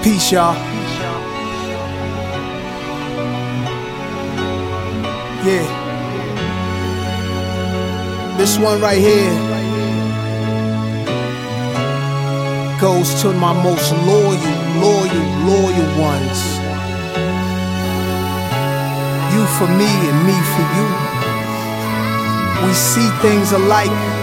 Peace, y'all. Yeah. This one right here goes to my most loyal ones. You for me and me for you. We see things alike,